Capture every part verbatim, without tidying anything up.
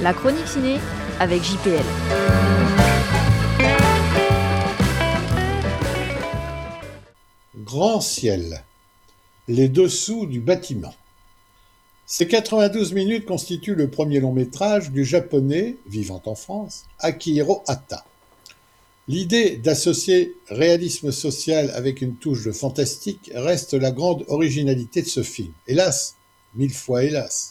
La chronique ciné avec J P L. Grand ciel, les dessous du bâtiment. Ces quatre-vingt-douze minutes constituent le premier long métrage du japonais, vivant en France, Akihiro Hata. L'idée d'associer réalisme social avec une touche de fantastique reste la grande originalité de ce film. Hélas, mille fois hélas.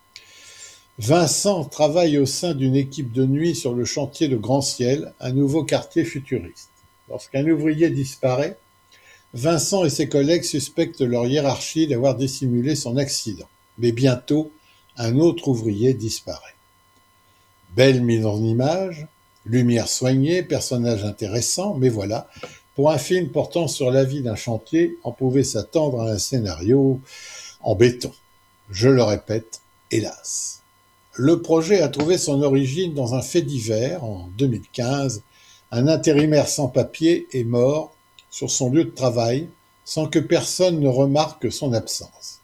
Vincent travaille au sein d'une équipe de nuit sur le chantier de Grand Ciel, un nouveau quartier futuriste. Lorsqu'un ouvrier disparaît, Vincent et ses collègues suspectent leur hiérarchie d'avoir dissimulé son accident. Mais bientôt, un autre ouvrier disparaît. Belle mise en image, lumière soignée, personnage intéressant, mais voilà, pour un film portant sur la vie d'un chantier, on pouvait s'attendre à un scénario en béton. Je le répète, hélas. Le projet a trouvé son origine dans un fait divers en deux mille quinze. Un intérimaire sans papier est mort sur son lieu de travail sans que personne ne remarque son absence.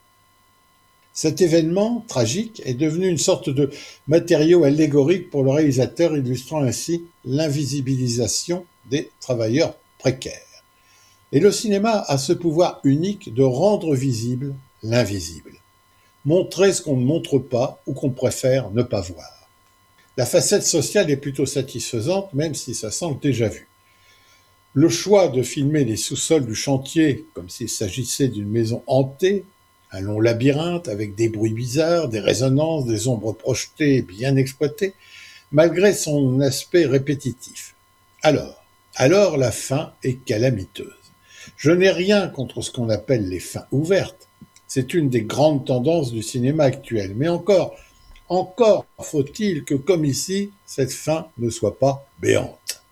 Cet événement tragique est devenu une sorte de matériau allégorique pour le réalisateur, illustrant ainsi l'invisibilisation des travailleurs précaires. Et le cinéma a ce pouvoir unique de rendre visible l'invisible. Montrer ce qu'on ne montre pas ou qu'on préfère ne pas voir. La facette sociale est plutôt satisfaisante, même si ça sent le déjà-vu. Le choix de filmer les sous-sols du chantier comme s'il s'agissait d'une maison hantée, un long labyrinthe avec des bruits bizarres, des résonances, des ombres projetées bien exploitées, malgré son aspect répétitif. Alors, alors la fin est calamiteuse. Je n'ai rien contre ce qu'on appelle les fins ouvertes. C'est une des grandes tendances du cinéma actuel. Mais encore, encore faut-il que, comme ici, cette fin ne soit pas béante.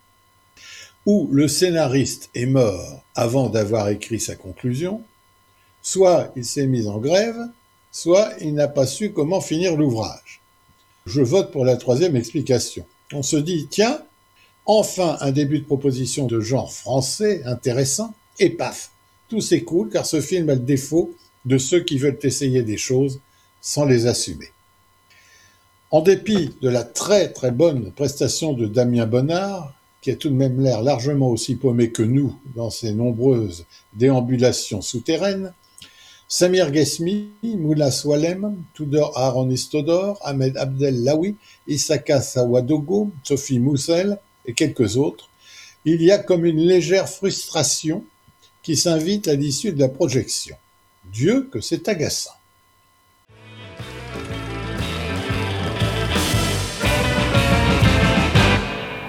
Ou le scénariste est mort avant d'avoir écrit sa conclusion, soit il s'est mis en grève, soit il n'a pas su comment finir l'ouvrage. Je vote pour la troisième explication. On se dit, tiens, enfin un début de proposition de genre français intéressant, et paf, tout s'écroule car ce film a le défaut de ceux qui veulent essayer des choses sans les assumer. En dépit de la très très bonne prestation de Damien Bonnard, qui a tout de même l'air largement aussi paumé que nous dans ses nombreuses déambulations souterraines, Samir Ghesmi, Moula Swalem, Tudor Aharonistodor, Ahmed Abdel Laoui, Issaka Sawadogo, Sophie Moussel et quelques autres, il y a comme une légère frustration qui s'invite à l'issue de la projection. Dieu que c'est agaçant.